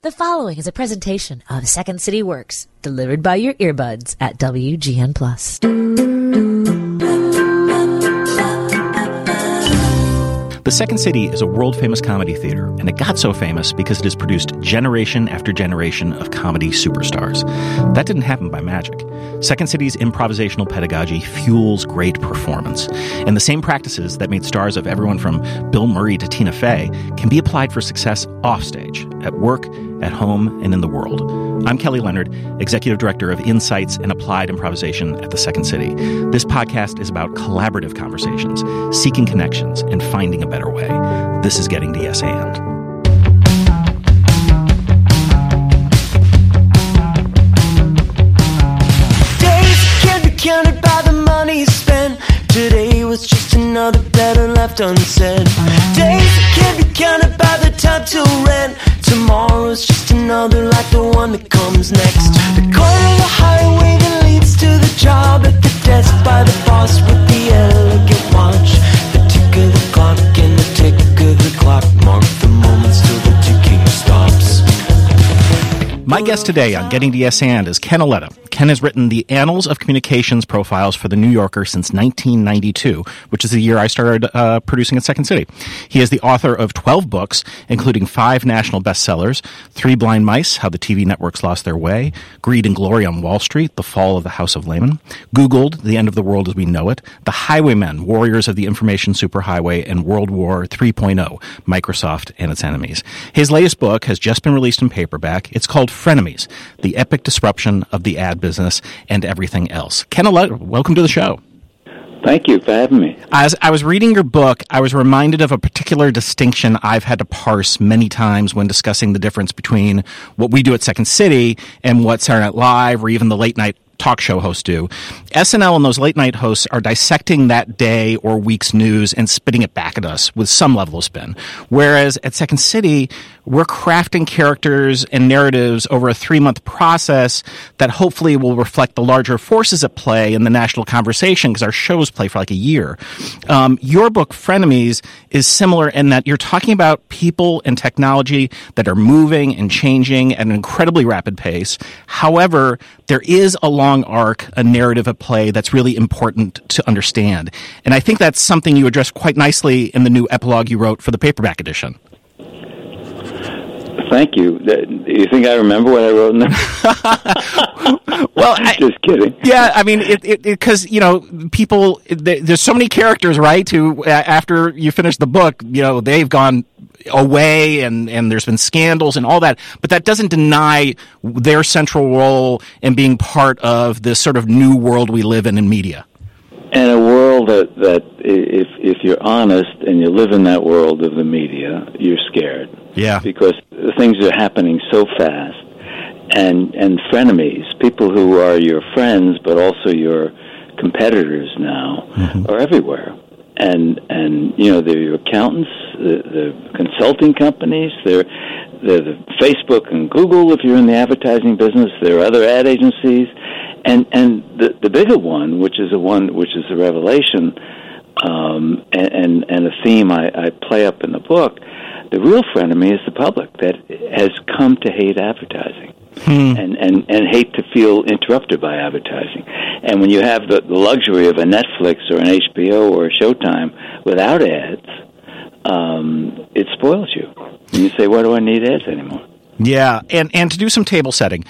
The following is a presentation of Second City Works, delivered by your earbuds at WGN+. The Second City is a world-famous comedy theater, and it got so famous because it has produced generation after generation of comedy superstars. That didn't happen by magic. Second City's improvisational pedagogy fuels great performance, and the same practices that made stars of everyone from Bill Murray to Tina Fey can be applied for success offstage, at work, at home, and in the world. I'm Kelly Leonard, Executive Director of Insights and Applied Improvisation at the Second City. This podcast is about collaborative conversations, seeking connections, and finding a better way. This is Getting to Yes And. Days can't be counted by the money spent. Today was just another letter left unsaid. Days can't be counted by the time to rent. Tomorrow's just another like the one that comes next. The corner of the highway that leads to the job, at the desk by the boss with the elegant watch. The tick of the clock and the tick of the clock mark the moments till the ticking stops. My guest today on Getting to Yes And is Ken Auletta. Ken has written the Annals of Communications profiles for The New Yorker since 1992, which is the year I started producing at Second City. He is the author of 12 books, including 5 national bestsellers, 3 Blind Mice, How the TV Networks Lost Their Way, Greed and Glory on Wall Street, The Fall of the House of Lehman, Googled, The End of the World as We Know It, The Highwaymen, Warriors of the Information Superhighway, and World War 3.0, Microsoft and Its Enemies. His latest book has just been released in paperback. It's called Frenemies, The Epic Disruption of the Ad Business and Everything Else. Ken Auletta, welcome to the show. Thank you for having me. As I was reading your book, I was reminded of a particular distinction I've had to parse many times when discussing the difference between what we do at Second City and what Saturday Night Live or even the late night talk show hosts do. SNL and those late night hosts are dissecting that day or week's news and spitting it back at us with some level of spin. Whereas at Second City, we're crafting characters and narratives over a 3-month process that hopefully will reflect the larger forces at play in the national conversation, because our shows play for like a year. Your book, Frenemies, is similar in that you're talking about people and technology that are moving and changing at an incredibly rapid pace. However, there is a long arc, a narrative at play that's really important to understand. And I think that's something you addressed quite nicely in the new epilogue you wrote for the paperback edition. Thank you. Do you think I remember what I wrote in there? Well, just kidding. Yeah, I mean, because, you know, people, there's so many characters, right, who, after you finish the book, you know, they've gone away and there's been scandals and all that, but that doesn't deny their central role in being part of this sort of new world we live in media. And a world that if you're honest and you live in that world of the media, you're scared. Yeah. Because things are happening so fast. And frenemies, people who are your friends but also your competitors now, are everywhere. And you know, they're your accountants, the consulting companies, they're the Facebook and Google if you're in the advertising business, there are other ad agencies. And the bigger one, which is a revelation, and a theme I play up in the book, the real frenemy is the public that has come to hate advertising and hate to feel interrupted by advertising. And when you have the luxury of a Netflix or an HBO or a Showtime without ads, it spoils you. And you say, why do I need ads anymore? Yeah, and to do some table setting,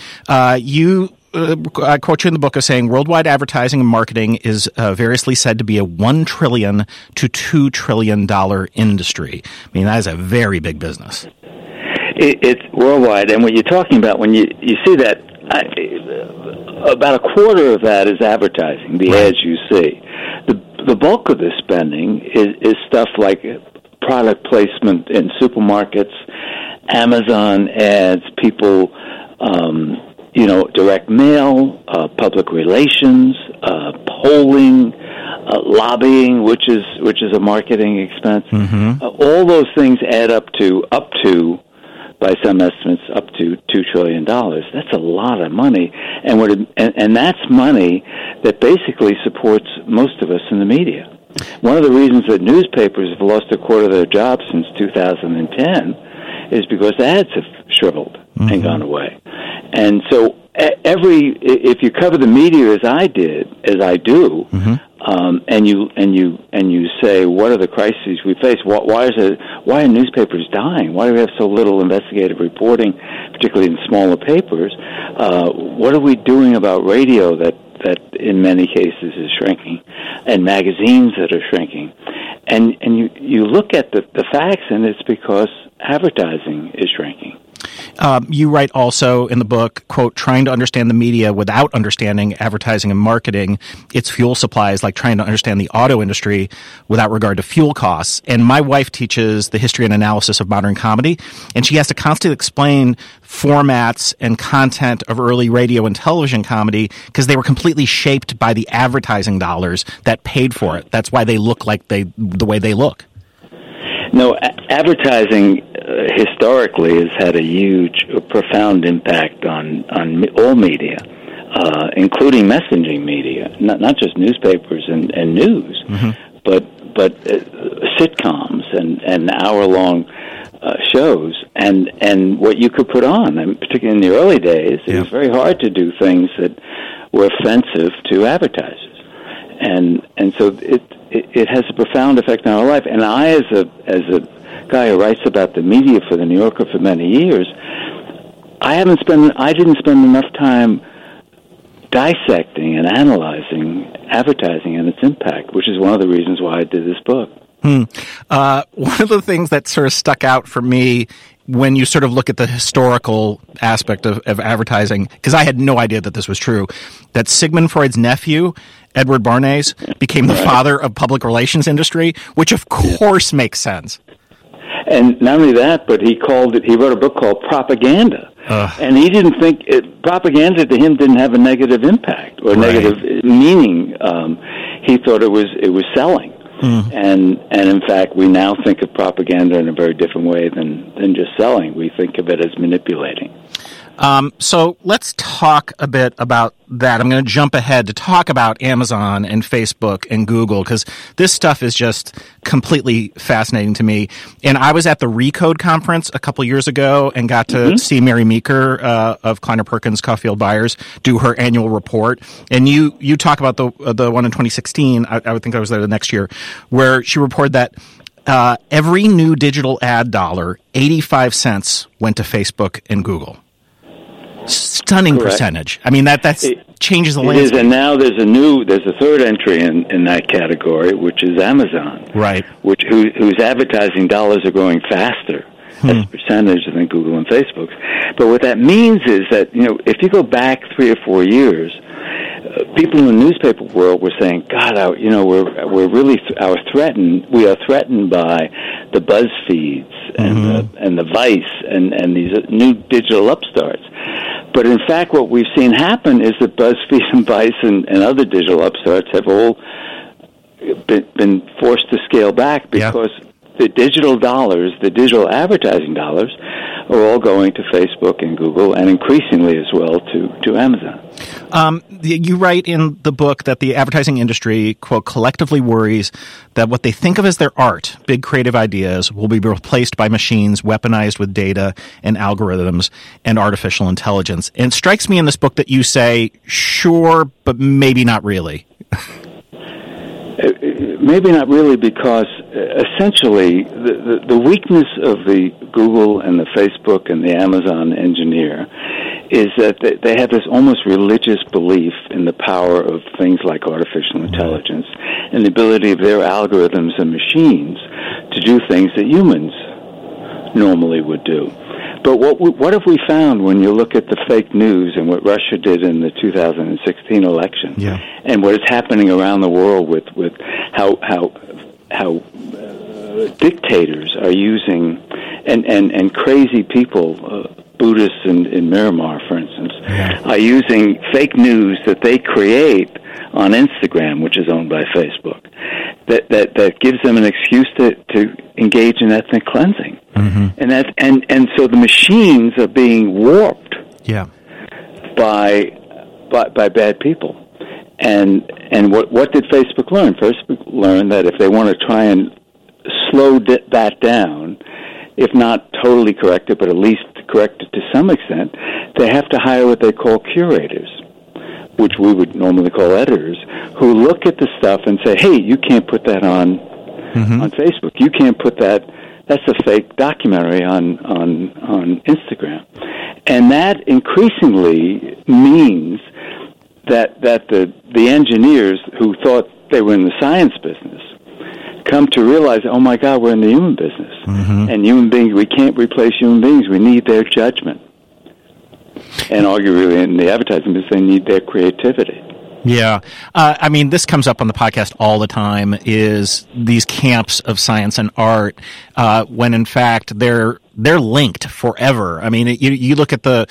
I quote you in the book as saying worldwide advertising and marketing is variously said to be a $1 trillion to $2 trillion industry. I mean, that is a very big business. It's worldwide, and what you're talking about when you see that, about a quarter of that is advertising, the ads you see. The bulk of the spending is stuff like product placement in supermarkets, Amazon ads, people, direct mail, public relations, polling, lobbying, which is a marketing expense. All those things add up to, by some estimates, up to $2 trillion. That's a lot of money, and that's money that basically supports most of us in the media. One of the reasons that newspapers have lost a quarter of their jobs since 2010 is because the ads have shriveled and gone away. And so if you cover the media as I do, and you say, what are the crises we face? Why are newspapers dying? Why do we have so little investigative reporting, particularly in smaller papers? What are we doing about radio that in many cases is shrinking, and magazines that are shrinking? And you look at the facts, and it's because advertising is shrinking. You write also in the book, quote, trying to understand the media without understanding advertising and marketing, its fuel supply is like trying to understand the auto industry without regard to fuel costs. And my wife teaches the history and analysis of modern comedy, and she has to constantly explain formats and content of early radio and television comedy because they were completely shaped by the advertising dollars that paid for it. That's why they look like the way they look. No, advertising historically has had a huge, profound impact on all media, including messaging media, not just newspapers and news, but sitcoms and hour-long shows, and what you could put on. And particularly in the early days, it was very hard to do things that were offensive to advertisers, and so it has a profound effect on our life. And I, as a guy who writes about the media for the New Yorker for many years, I didn't spend enough time dissecting and analyzing advertising and its impact, which is one of the reasons why I did this book. One of the things that sort of stuck out for me when you sort of look at the historical aspect of advertising, because I had no idea that this was true, that Sigmund Freud's nephew, Edward Bernays, became the father of public relations industry, which of course makes sense. And not only that, but he wrote a book called Propaganda. And he didn't think propaganda to him didn't have a negative impact or negative meaning. He thought it was selling. And in fact, we now think of propaganda in a very different way than just selling. We think of it as manipulating. So let's talk a bit about that. I'm going to jump ahead to talk about Amazon and Facebook and Google, because this stuff is just completely fascinating to me. And I was at the Recode conference a couple years ago and got to see Mary Meeker of Kleiner Perkins Caulfield Byers do her annual report. And you talk about the one in 2016. I would think I was there the next year, where she reported that every new digital ad dollar, 85 cents went to Facebook and Google. Stunning percentage. I mean, that changes the landscape. It is, and now there's a third entry in that category, which is Amazon, right? Whose advertising dollars are growing faster as a percentage than Google and Facebook's. But what that means is that if you go back 3 or 4 years, people in the newspaper world were saying, "God, we're really threatened. We are threatened by the BuzzFeeds and the Vice and these new digital upstarts." But in fact, what we've seen happen is that BuzzFeed and Vice and other digital upstarts have all been forced to scale back because the digital dollars, the digital advertising dollars, are all going to Facebook and Google, and increasingly as well to Amazon. You write in the book that the advertising industry, quote, collectively worries that what they think of as their art, big creative ideas, will be replaced by machines weaponized with data and algorithms and artificial intelligence. And it strikes me in this book that you say, sure, but maybe not really. Maybe not really, because essentially the weakness of the Google and the Facebook and the Amazon engineer is that they have this almost religious belief in the power of things like artificial intelligence and the ability of their algorithms and machines to do things that humans normally would do. But what have we found when you look at the fake news and what Russia did in the 2016 election, and what is happening around the world with how dictators are using and crazy people, Buddhists in Miramar, for instance, are using fake news that they create on Instagram, which is owned by Facebook, that gives them an excuse to engage in ethnic cleansing. And so the machines are being warped by bad people. And what did Facebook learn? Facebook learned that if they want to try and slow that down, if not totally corrected, but at least corrected to some extent, they have to hire what they call curators, which we would normally call editors, who look at the stuff and say, hey, you can't put that on Facebook. You can't put that. That's a fake documentary on Instagram. And that increasingly means that the engineers who thought they were in the science business come to realize, oh my God, we're in the human business. And human beings, we can't replace human beings. We need their judgment. And arguably in the advertising business, they need their creativity. Yeah. I mean, this comes up on the podcast all the time, is these camps of science and art, when in fact they're linked forever. I mean, you look at the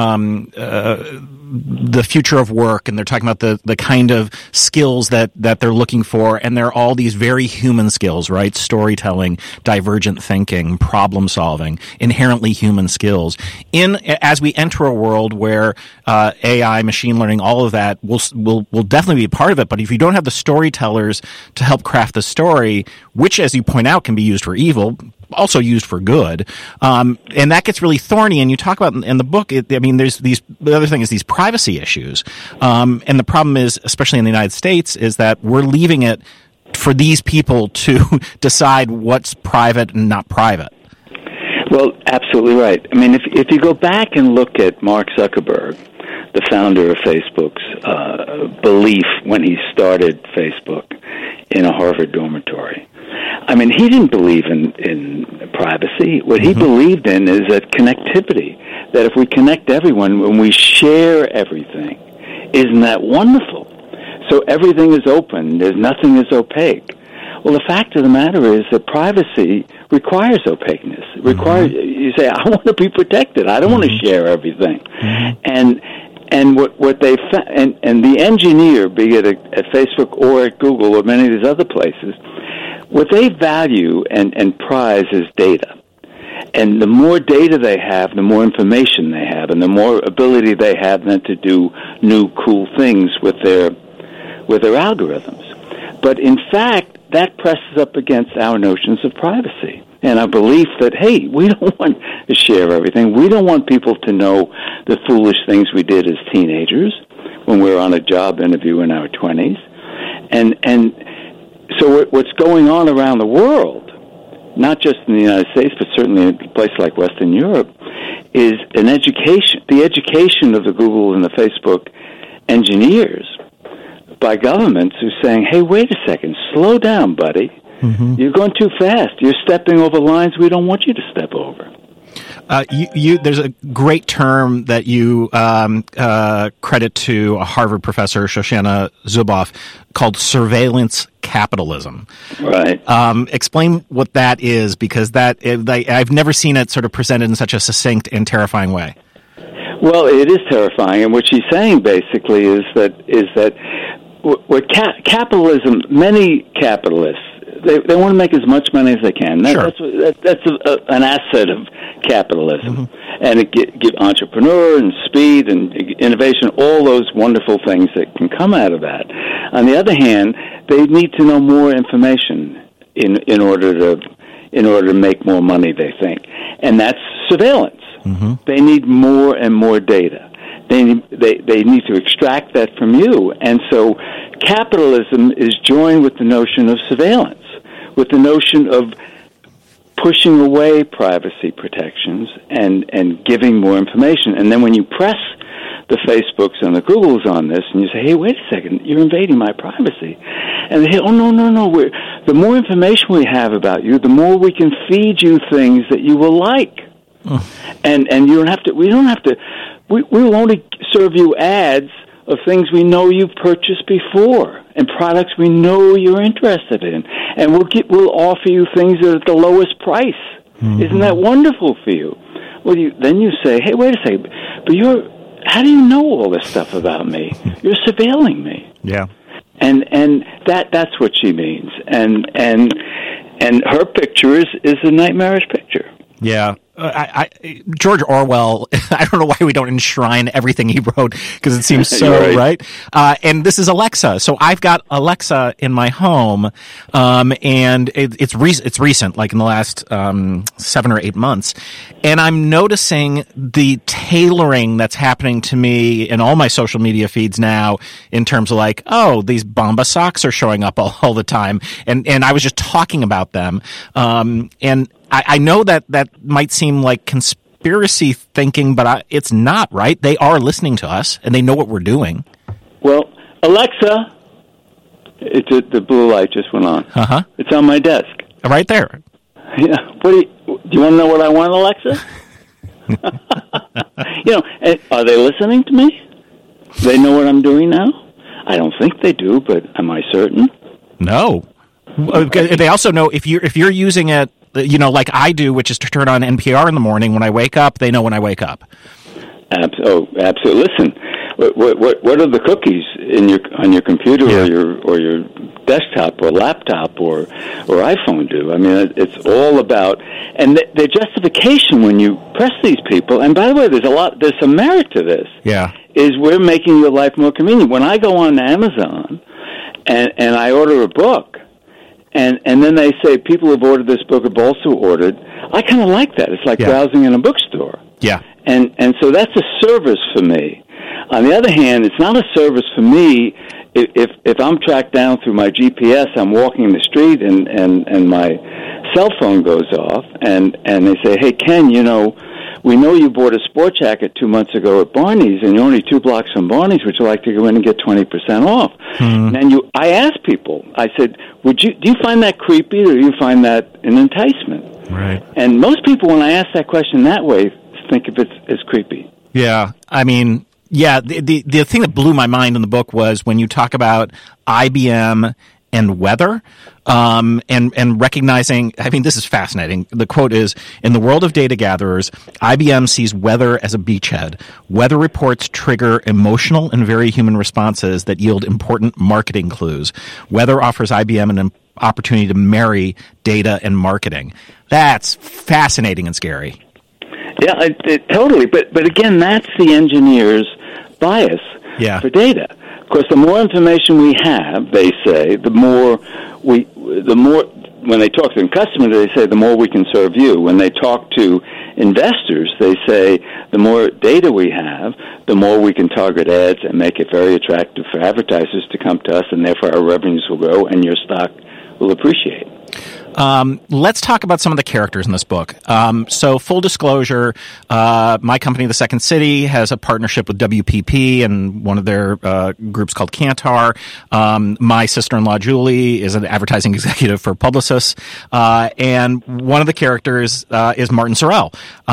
future of work, and they're talking about the kind of skills that they're looking for, and they're all these very human skills, right? Storytelling, divergent thinking, problem solving, inherently human skills. As we enter a world where AI, machine learning, all of that will definitely be a part of it, but if you don't have the storytellers to help craft the story, which, as you point out, can be used for evil, also used for good, and that gets really thorny. And you talk about in the book, the other thing is these privacy issues, and the problem is, especially in the United States, is that we're leaving it for these people to decide what's private and not private. Well, absolutely right. I mean, if you go back and look at Mark Zuckerberg, the founder of Facebook's belief when he started Facebook in a Harvard dormitory, I mean, he didn't believe in privacy. What he believed in is that connectivity, that if we connect everyone, when we share everything, isn't that wonderful? So everything is open. There's nothing is opaque. Well, the fact of the matter is that privacy requires opaqueness. It requires, you say, I want to be protected. I don't want to share everything. And what they and the engineer, be it at Facebook or at Google or many of these other places, what they value and prize is data. And the more data they have, the more information they have, and the more ability they have then to do new cool things with their algorithms. But in fact, that presses up against our notions of privacy and our belief that, hey, we don't want to share everything. We don't want people to know the foolish things we did as teenagers when we were on a job interview in our 20s. And so what's going on around the world, not just in the United States, but certainly in a place like Western Europe, is an education, the education of the Google and the Facebook engineers by governments who's saying, hey, wait a second, slow down, buddy. You're going too fast. You're stepping over lines we don't want you to step over. There's a great term that you credit to a Harvard professor, Shoshana Zuboff, called surveillance capitalism. Right. Explain what that is, because I've never seen it sort of presented in such a succinct and terrifying way. Well, it is terrifying, and what she's saying basically is that what capitalism, many capitalists, they want to make as much money as they can. That's an asset of capitalism. And it give entrepreneur and speed and innovation, all those wonderful things that can come out of that. On the other hand, they need to know more information in order to make more money, they think. And that's surveillance. They need more and more data. They need to extract that from you. And so capitalism is joined with the notion of surveillance, with the notion of pushing away privacy protections and giving more information. And then when you press the Facebooks and the Googles on this, and you say, hey, wait a second, you're invading my privacy. And they say, oh, no. The more information we have about you, the more we can feed you things that you will like. And we will only serve you ads of things we know you've purchased before and products we know you're interested in. And we'll offer you things at the lowest price. Isn't that wonderful for you? Well, then you say, hey, wait a second, but how do you know all this stuff about me? You're surveilling me. Yeah. And that's what she means. And her picture is a nightmarish picture. Yeah. George Orwell, I don't know why we don't enshrine everything he wrote, because it seems so right. And this is Alexa. So I've got Alexa in my home, and it's recent, like in the last 7 or 8 months. And I'm noticing the tailoring that's happening to me in all my social media feeds now, in terms of like, oh, these Bomba socks are showing up all the time. And I was just talking about them. And I know that might seem like conspiracy thinking, but it's not, right? They are listening to us, and they know what we're doing. Well, Alexa, the blue light just went on. Uh-huh. It's on my desk. Right there. Yeah. Do you want to know what I want, Alexa? Are they listening to me? They know what I'm doing now? I don't think they do, but am I certain? No. They also know if you're using it, like I do, which is to turn on NPR in the morning when I wake up. They know when I wake up. Absolutely. Listen, what are the cookies on your computer or your desktop or laptop or iPhone do? I mean, it's all about, and the justification when you press these people. And by the way, there's some merit to this. Yeah, is we're making your life more convenient. When I go on Amazon and I order a book. And then they say people who've ordered this book have also ordered. I kind of like that. It's like browsing in a bookstore. Yeah. And so that's a service for me. On the other hand, it's not a service for me if I'm tracked down through my GPS. I'm walking in the street and my cell phone goes off and they say, "Hey Ken, we know you bought a sport jacket 2 months ago at Barney's, and you're only 2 blocks from Barney's. Would you like to go in and get 20% off?" And I asked people, I said, do you find that creepy, or do you find that an enticement? Right. And most people, when I ask that question that way, think of it as creepy. Yeah. I mean, the thing that blew my mind in the book was when you talk about IBM and weather, and recognizing, I mean, this is fascinating. The quote is, "In the world of data gatherers, IBM sees weather as a beachhead. Weather reports trigger emotional and very human responses that yield important marketing clues. Weather offers IBM an opportunity to marry data and marketing." That's fascinating and scary. Yeah, totally. But again, that's the engineer's bias for data. Of course, the more information we have, they say, the more when they talk to customers, they say the more we can serve you. When they talk to investors, they say the more data we have, the more we can target ads and make it very attractive for advertisers to come to us, and therefore our revenues will grow and your stock will appreciate. Let's talk about some of the characters in this book. So full disclosure, my company, The Second City, has a partnership with WPP and one of their groups called Kantar. My sister-in-law, Julie, is an advertising executive for Publicis. And one of the characters is Martin Sorrell,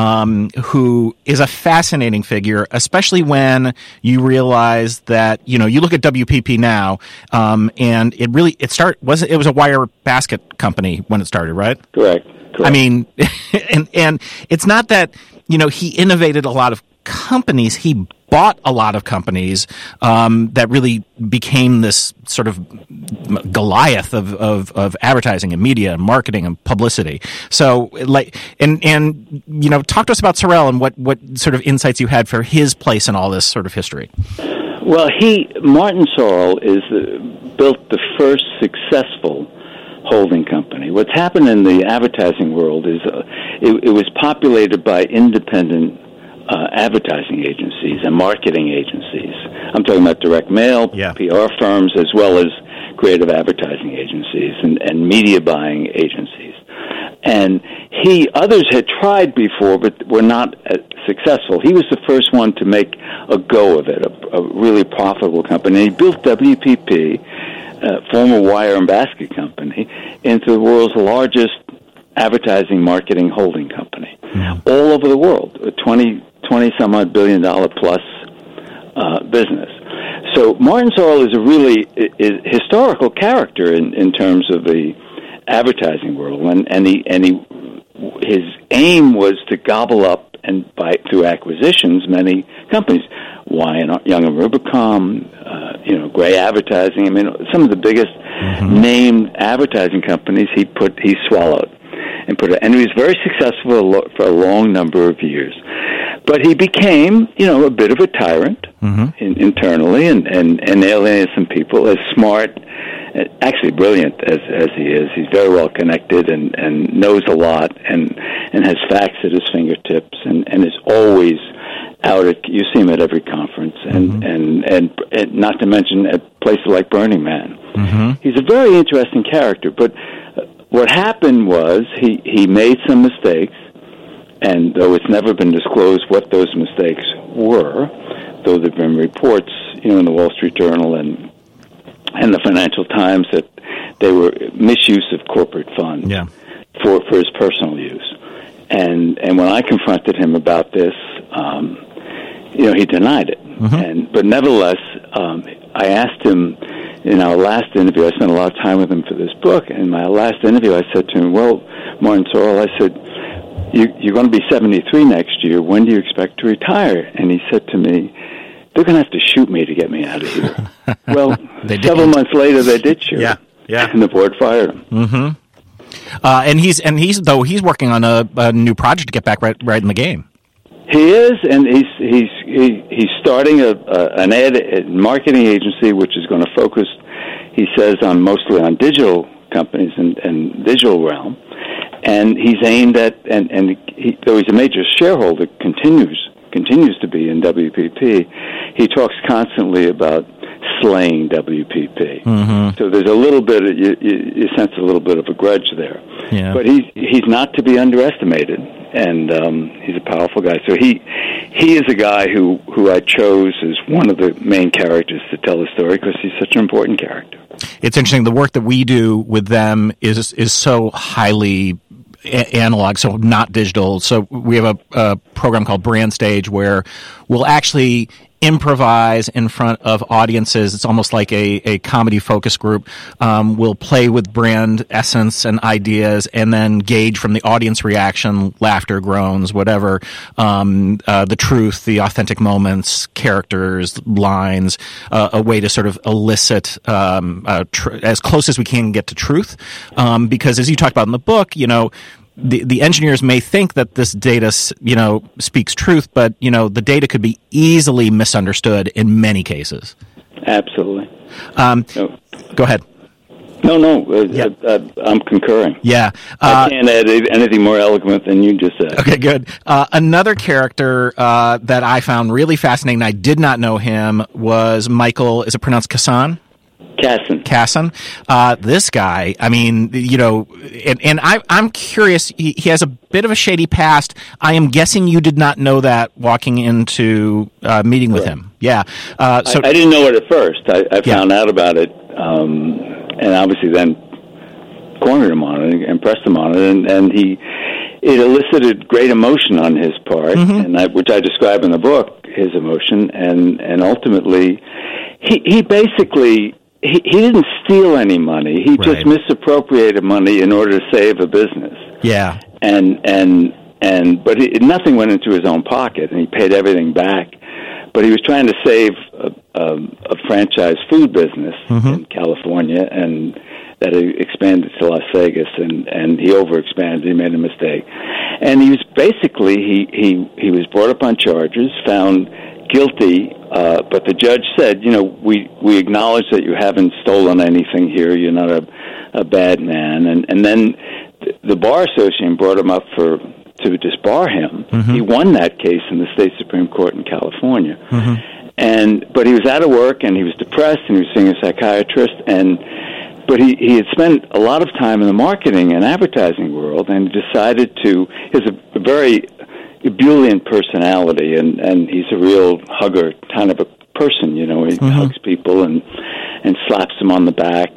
who is a fascinating figure, especially when you realize that, you look at WPP now, and it was a wire basket company when it started, right? Correct. I mean, and it's not that, he innovated a lot of companies. He bought a lot of companies that really became this sort of Goliath of advertising and media and marketing and publicity. So, and talk to us about Sorrell and what sort of insights you had for his place in all this sort of history. Well, Martin Sorrell built the first successful holding company. What's happened in the advertising world is it was populated by independent advertising agencies and marketing agencies. I'm talking about direct mail, PR firms, as well as creative advertising agencies and media buying agencies. And others had tried before, but were not successful. He was the first one to make a go of it, a really profitable company. He built WPP, former wire and basket company, into the world's largest advertising marketing holding company, all over the world, a 20 some odd $20 billion plus business. So Martin Sorrell is a really historical character in terms of the advertising world, and his aim was to gobble up and buy through acquisitions many companies. Young and Rubicon, Gray Advertising. I mean, some of the biggest named advertising companies he swallowed. and he was very successful for a long number of years. But he became, a bit of a tyrant internally and alienated some people. As smart, actually brilliant as he is, he's very well connected and knows a lot and has facts at his fingertips and is always out at, you see him at every conference and not to mention at places like Burning Man. He's a very interesting character, but what happened was he made some mistakes, and though it's never been disclosed what those mistakes were, though there have been reports, in the Wall Street Journal and the Financial Times that they were misuse of corporate funds for his personal use. And when I confronted him about this, he denied it. But nevertheless, I asked him in our last interview, I spent a lot of time with him for this book, in my last interview I said to him, well, Martin Sorrell, I said, you're going to be 73 next year. When do you expect to retire? And he said to me, they're going to have to shoot me to get me out of here. Well, several months later, they did shoot him. Yeah. And the board fired him. And he's working on a new project to get back right in the game. He is, and he's starting an ad marketing agency which is going to focus, he says, mostly on digital companies and digital realm. And he's aimed at, though he's a major shareholder, continues to be in WPP, he talks constantly about slaying WPP. So there's a little bit, you sense a little bit of a grudge there. Yeah. But he's not to be underestimated, and he's a powerful guy. So he is a guy who I chose as one of the main characters to tell the story because he's such an important character. It's interesting. The work that we do with them is so highly analog, so not digital. So we have a program called Brand Stage where we'll actually improvise in front of audiences. It's almost like a comedy focus group. We'll play with brand essence and ideas and then gauge from the audience reaction, laughter, groans, whatever, the truth, the authentic moments, characters, lines, a way to sort of elicit as close as we can get to truth. Because as you talked about in the book, the engineers may think that this data, speaks truth, but, the data could be easily misunderstood in many cases. Absolutely. Go ahead. I'm concurring. Yeah. I can't add anything more eloquent than you just said. Okay, good. Another character that I found really fascinating, I did not know him, was Michael, is it pronounced Kassan? Kassan. This guy, I mean, and I'm curious, he has a bit of a shady past. I am guessing you did not know that walking into meeting with him. Yeah. So I didn't know it at first. I found out about it, and obviously then cornered him on it and pressed him on it, and it elicited great emotion on his part, which I describe in the book, his emotion, and ultimately, he basically... He didn't steal any money. He just misappropriated money in order to save a business. Yeah. But nothing went into his own pocket, and he paid everything back. But he was trying to save a franchise food business in California, and that expanded to Las Vegas, and he overexpanded. He made a mistake, and he was basically he was brought up on charges, found guilty, but the judge said, we acknowledge that you haven't stolen anything here. You're not a bad man. And then the Bar Association brought him up to disbar him. He won that case in the state Supreme Court in California. But he was out of work, and he was depressed, and he was seeing a psychiatrist, but he had spent a lot of time in the marketing and advertising world, and decided to, he has a very ebullient personality, and he's a real hugger kind of a person, he hugs people and slaps them on the back,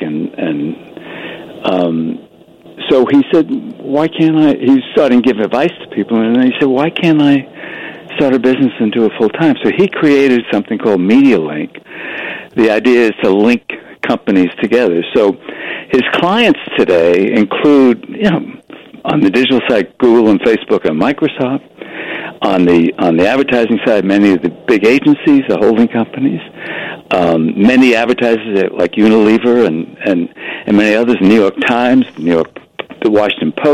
so he said, why can't I, he's starting to give advice to people, and then he said, why can't I start a business and do it full time? So he created something called MediaLink. The idea is to link companies together. So his clients today include, on the digital side, Google and Facebook and Microsoft. On the advertising side, many of the big agencies, the holding companies, many advertisers like Unilever and many others, New York Times, the Washington Post,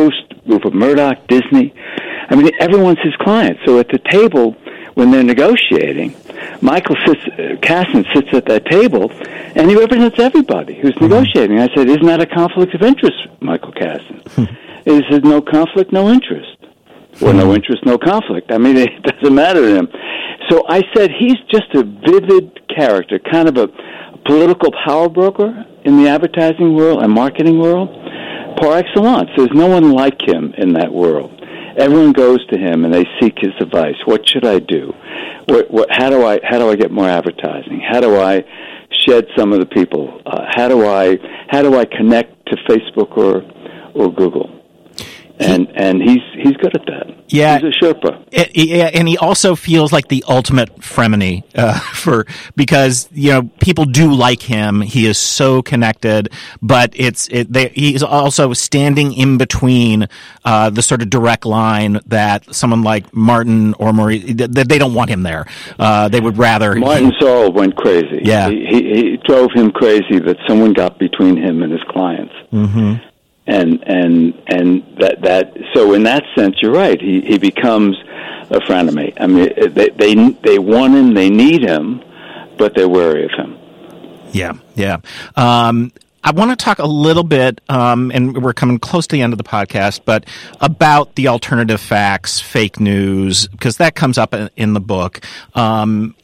Rupert Murdoch, Disney. I mean, everyone's his client. So at the table, when they're negotiating, Michael Kassin sits at that table, and he represents everybody who's negotiating. I said, isn't that a conflict of interest, Michael Kassin? He said, no conflict, no interest. Well, no interest, no conflict. I mean, it doesn't matter to him. So I said, he's just a vivid character, kind of a political power broker in the advertising world and marketing world, par excellence. There's no one like him in that world. Everyone goes to him and they seek his advice. What should I do? How do I get more advertising? How do I shed some of the people? How do I connect to Facebook or Google? And he's good at that. Yeah, he's a Sherpa. And he also feels like the ultimate frenemy because people do like him. He is so connected, but he's also standing in between the sort of direct line that someone like Martin or Maurice, that they don't want him there. They would rather. Martin Sorrell went crazy. Yeah, he drove him crazy that someone got between him and his clients. Mm-hmm. And that so in that sense you're right, he becomes a frenemy. I mean they want him, they need him, but they're wary of him. Yeah. I want to talk a little bit, and we're coming close to the end of the podcast, but about the alternative facts, fake news, because that comes up in the book, and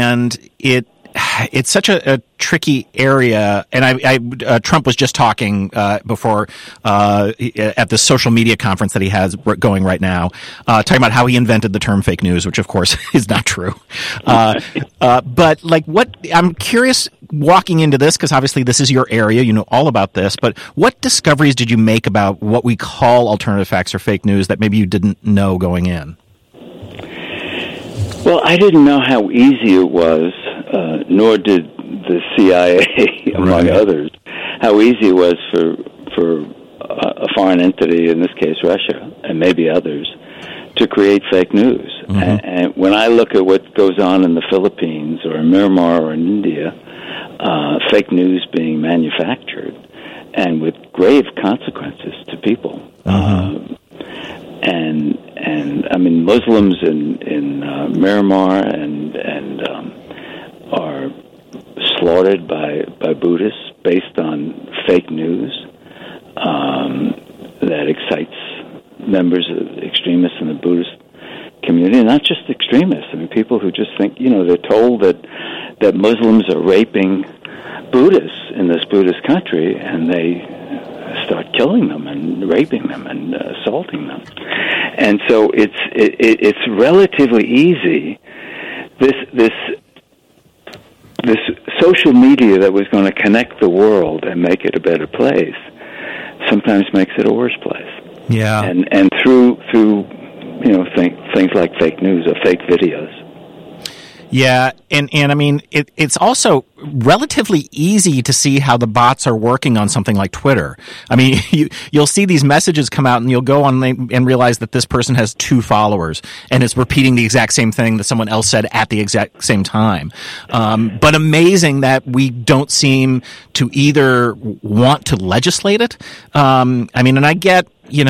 it's such a tricky area, and Trump was just talking before at the social media conference that he has going right now, talking about how he invented the term fake news, which of course is not true. But like, what I'm curious walking into this, because obviously this is your area, you know all about this. But what discoveries did you make about what we call alternative facts or fake news that maybe you didn't know going in? Well, I didn't know how easy it was, nor did the CIA, among others, how easy it was for a foreign entity, in this case Russia, and maybe others, to create fake news. Mm-hmm. And when I look at what goes on in the Philippines or in Myanmar or in India, fake news being manufactured and with grave consequences to people. Mm-hmm. And I mean, Muslims in Myanmar and are slaughtered by Buddhists based on fake news that excites members of extremists in the Buddhist community, and not just extremists. I mean, people who just think, they're told that Muslims are raping Buddhists in this Buddhist country, and they start killing them and raping them and assaulting them. And so it's relatively easy. This social media that was going to connect the world and make it a better place sometimes makes it a worse place. Yeah. And through things like fake news or fake videos. Yeah, and I mean, it's also relatively easy to see how the bots are working on something like Twitter. I mean, you'll see these messages come out, and you'll go on and realize that this person has 2 followers, and it's repeating the exact same thing that someone else said at the exact same time. But amazing that we don't seem to either want to legislate it. I mean, and I get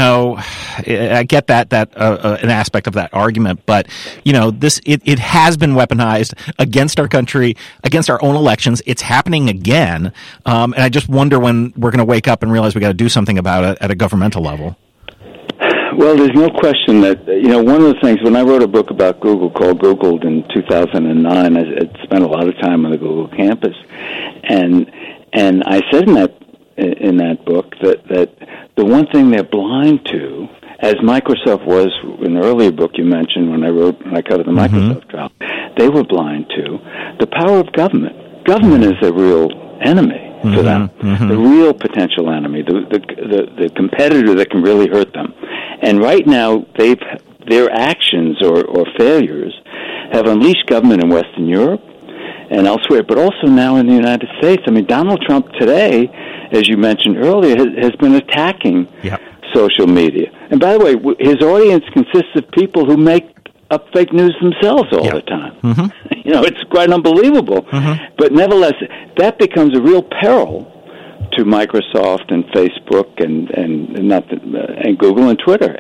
that an aspect of that argument, but it has been weaponized against our country, against our own elections. It's happening again, and I just wonder when we're going to wake up and realize we got to do something about it at a governmental level. Well, there's no question that one of the things when I wrote a book about Google called Googled in 2009, I spent a lot of time on the Google campus, and I said in that book that the one thing they're blind to, as Microsoft was in the earlier book you mentioned when I covered the Microsoft trial, they were blind to the power of government. Government is a real enemy for them, the real potential enemy, the competitor that can really hurt them. And right now, their actions or failures have unleashed government in Western Europe and elsewhere, but also now in the United States. I mean, Donald Trump today, as you mentioned earlier, has been attacking social media. And by the way, his audience consists of people who make up fake news themselves all the time. It's quite unbelievable. But nevertheless, that becomes a real peril to Microsoft and Facebook and Google and Twitter,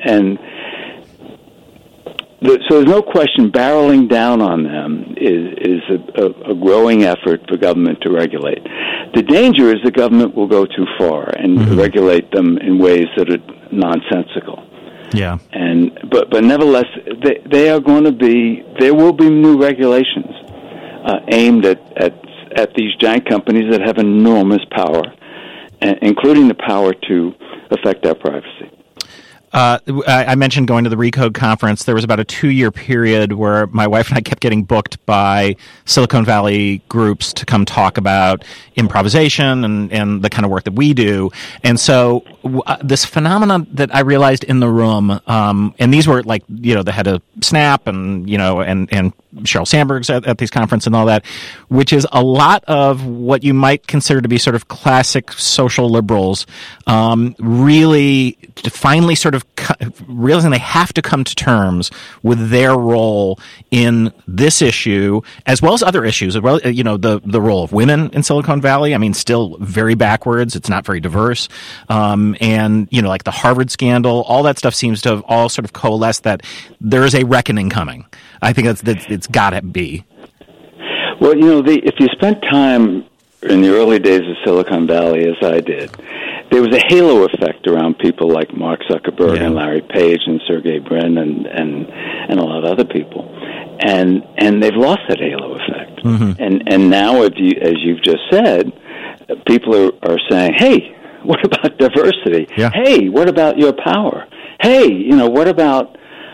so there's no question barreling down on them is a growing effort for government to regulate. The danger is the government will go too far and regulate them in ways that are nonsensical. Yeah. But nevertheless, there will be new regulations aimed at these giant companies that have enormous power, including the power to affect our privacy. I mentioned going to the Recode conference. There was about a 2-year period where my wife and I kept getting booked by Silicon Valley groups to come talk about improvisation and the kind of work that we do. And so this phenomenon that I realized in the room, and these were like, the head of Snap and Sheryl Sandberg's at these conferences and all that, which is a lot of what you might consider to be sort of classic social liberals, really finally sort of realizing they have to come to terms with their role in this issue, as well as other issues, as well, the role of women in Silicon Valley. I mean, still very backwards. It's not very diverse. And, like the Harvard scandal, all that stuff seems to have all sort of coalesced that there is a reckoning coming. I think it's got to be. Well, if you spent time in the early days of Silicon Valley, as I did, there was a halo effect around people like Mark Zuckerberg and Larry Page and Sergey Brin and a lot of other people, and they've lost that halo effect. And now, as you've just said, people are saying, "Hey, what about diversity? Yeah. Hey, what about your power? Hey, what about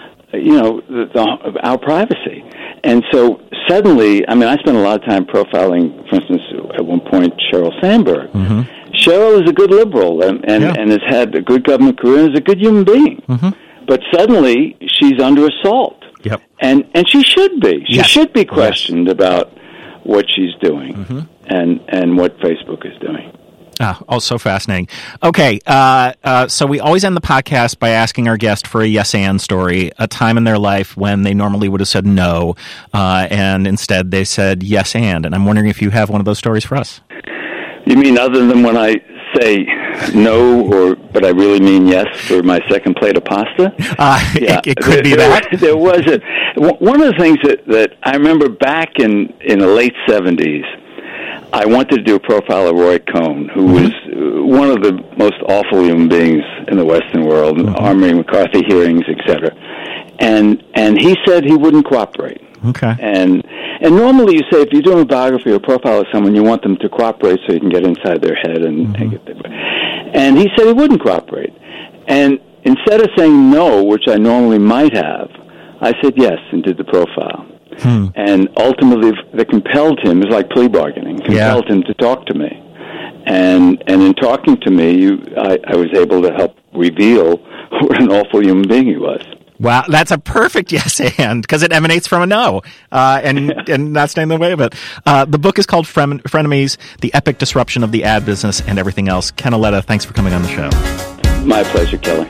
our privacy?" And so suddenly, I spent a lot of time profiling, for instance, at one point, Sheryl Sandberg. Sheryl is a good liberal and has had a good government career and is a good human being. But suddenly, she's under assault. Yep. And she should be. She should be questioned about what she's doing and what Facebook is doing. Oh, so fascinating. Okay, so we always end the podcast by asking our guest for a yes and story, a time in their life when they normally would have said no, and instead they said yes and I'm wondering if you have one of those stories for us. You mean other than when I say no, but I really mean yes for my second plate of pasta? It could be that. There was one of the things that I remember back in the late 70s, I wanted to do a profile of Roy Cohn, who was one of the most awful human beings in the Western world, Armory McCarthy hearings, etc. And he said he wouldn't cooperate. Okay. And normally you say if you're doing a biography or a profile of someone, you want them to cooperate so you can get inside their head and get there. And he said he wouldn't cooperate. And instead of saying no, which I normally might have, I said yes and did the profile. And ultimately, they compelled him. It was like plea bargaining. Compelled him to talk to me, and in talking to me, I was able to help reveal what an awful human being he was. Wow, that's a perfect yes and, because it emanates from a no, and not staying in the way of it. The book is called Frenemies: The Epic Disruption of the Ad Business and Everything Else. Ken Auletta, thanks for coming on the show. My pleasure, Kelly.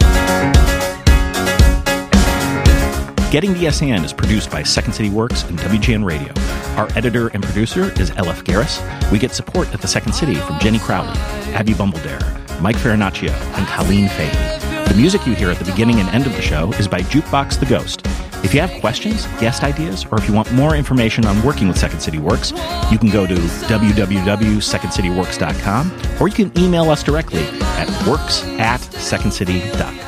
Getting the Yes And is produced by Second City Works and WGN Radio. Our editor and producer is LF Garris. We get support at the Second City from Jenny Crowley, Abby Bumbledare, Mike Farinaccio, and Colleen Fahey. The music you hear at the beginning and end of the show is by Jukebox the Ghost. If you have questions, guest ideas, or if you want more information on working with Second City Works, you can go to www.secondcityworks.com, or you can email us directly at works@secondcity.com.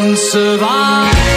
can survive.